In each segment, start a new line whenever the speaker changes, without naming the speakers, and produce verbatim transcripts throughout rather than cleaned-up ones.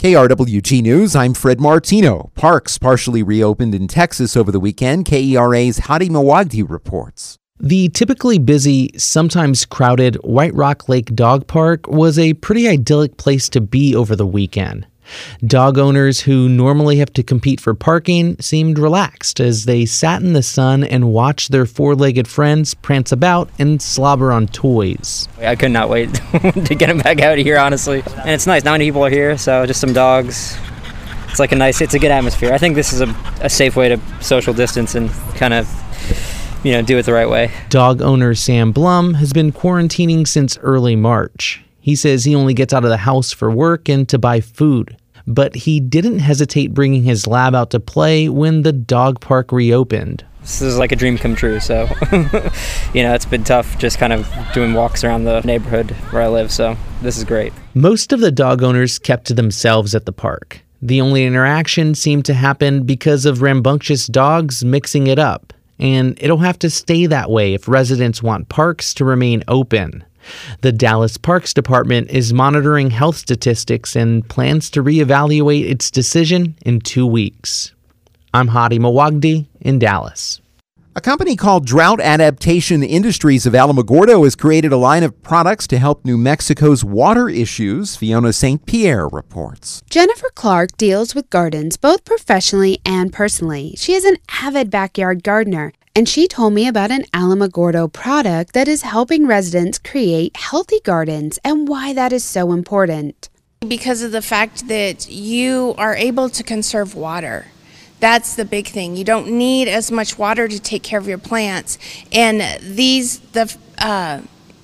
K R W G News, I'm Fred Martino. Parks partially reopened in Texas over the weekend. K E R A's Hadi Mawagdi reports.
The typically busy, sometimes crowded White Rock Lake Dog Park was a pretty idyllic place to be over the weekend. Dog owners who normally have to compete for parking seemed relaxed as they sat in the sun and watched their four-legged friends prance about and slobber on toys.
I could not wait to get them back out of here, honestly. And it's nice. Not many people are here, so just some dogs. It's like a nice, it's a good atmosphere. I think this is a, a safe way to social distance and kind of, you know, do it the right way.
Dog owner Sam Blum has been quarantining since early March. He says he only gets out of the house for work and to buy food. But he didn't hesitate bringing his lab out to play when the dog park reopened.
This is like a dream come true, so, you know, it's been tough just kind of doing walks around the neighborhood where I live, so this is great.
Most of the dog owners kept to themselves at the park. The only interaction seemed to happen because of rambunctious dogs mixing it up. And it'll have to stay that way if residents want parks to remain open. The Dallas Parks Department is monitoring health statistics and plans to reevaluate its decision in two weeks. I'm Hadi Mawagdi in Dallas.
A company called Drought Adaptation Industries of Alamogordo has created a line of products to help New Mexico's water issues. Fiona Saint Pierre reports.
Jennifer Clark deals with gardens both professionally and personally. She is an avid backyard gardener, and she told me about an Alamogordo product that is helping residents create healthy gardens and why that is so important.
Because of the fact that you are able to conserve water. That's the big thing. You don't need as much water to take care of your plants. And these, the uh,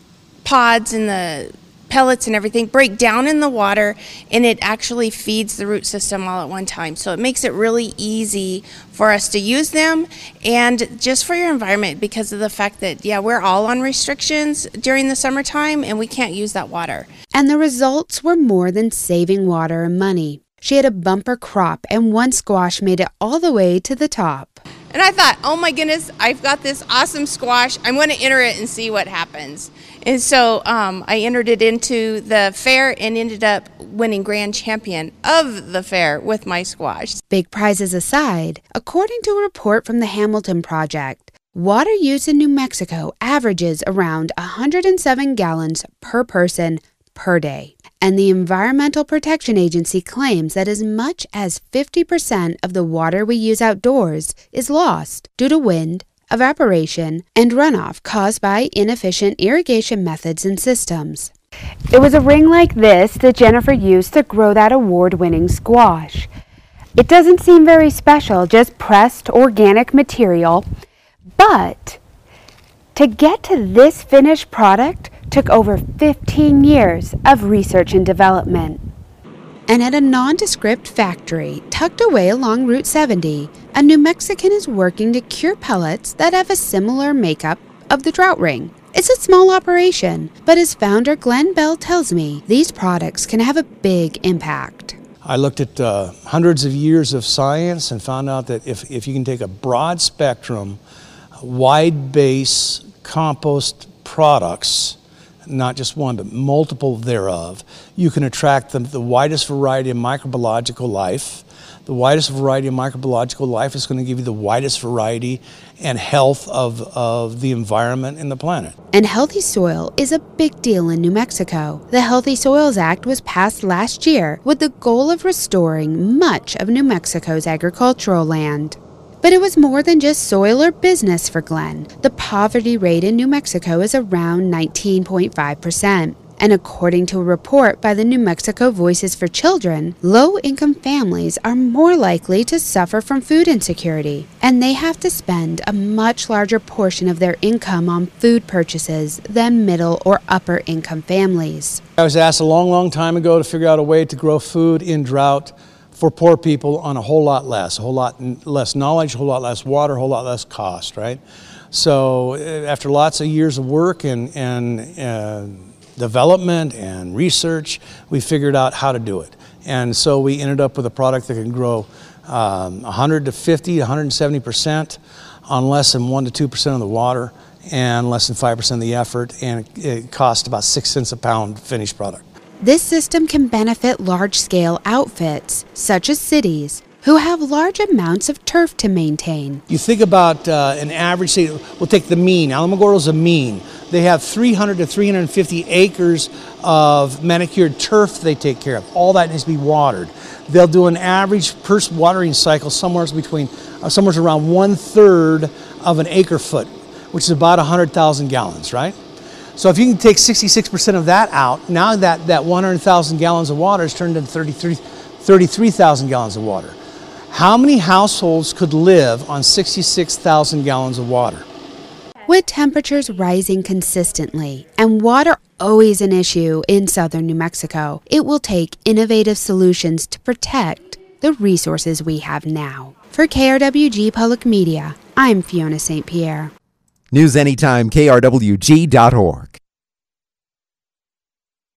pods and the pellets and everything break down in the water, and it actually feeds the root system all at one time. So it makes it really easy for us to use them and just for your environment, because of the fact that, yeah, we're all on restrictions during the summertime and we can't use that water.
And the results were more than saving water and money. She had a bumper crop, and one squash made it all the way to the top.
And I thought, oh my goodness, I've got this awesome squash. I'm going to enter it and see what happens. And so um, I entered it into the fair and ended up winning grand champion of the fair with my squash.
Big prizes aside, according to a report from the Hamilton Project, water use in New Mexico averages around one hundred seven gallons per person per day. And the Environmental Protection Agency claims that as much as fifty percent of the water we use outdoors is lost due to wind, evaporation, and runoff caused by inefficient irrigation methods and systems. It was a ring like this that Jennifer used to grow that award-winning squash. It doesn't seem very special, just pressed organic material, but to get to this finished product took over fifteen years of research and development. And at a nondescript factory tucked away along Route seventy, a New Mexican is working to cure pellets that have a similar makeup of the drought ring. It's a small operation, but as founder Glenn Bell tells me, these products can have a big impact.
I looked at uh, hundreds of years of science and found out that if, if you can take a broad spectrum, wide base compost products, not just one, but multiple thereof, you can attract the, the widest variety of microbiological life. The widest variety of microbiological life is going to give you the widest variety and health of, of the environment and the planet.
And healthy soil is a big deal in New Mexico. The Healthy Soils Act was passed last year with the goal of restoring much of New Mexico's agricultural land. But it was more than just soil or business for Glenn. The poverty rate in New Mexico is around nineteen point five percent. And according to a report by the New Mexico Voices for Children, low-income families are more likely to suffer from food insecurity, and they have to spend a much larger portion of their income on food purchases than middle or upper-income families.
I was asked a long, long time ago to figure out a way to grow food in drought for poor people on a whole lot less, a whole lot less knowledge, a whole lot less water, a whole lot less cost, right? So after lots of years of work and, and uh, development and research, we figured out how to do it. And so we ended up with a product that can grow um, one hundred to fifty, one hundred seventy percent on less than one to two percent of the water and less than five percent of the effort, and it, it cost about six cents a pound finished product.
This system can benefit large-scale outfits, such as cities, who have large amounts of turf to maintain.
You think about uh, an average, say, we'll take the mean. Alamogordo is a mean. They have three hundred to three hundred fifty acres of manicured turf they take care of. All that needs to be watered. They'll do an average per watering cycle somewhere between, uh, somewhere around one third of an acre foot, which is about one hundred thousand gallons, right? So if you can take sixty-six percent of that out, now that, that one hundred thousand gallons of water is turned into thirty-three thousand gallons of water. How many households could live on sixty-six thousand gallons of water?
With temperatures rising consistently and water always an issue in southern New Mexico, it will take innovative solutions to protect the resources we have now. For K R W G Public Media, I'm Fiona Saint Pierre.
News anytime, K R W G dot org.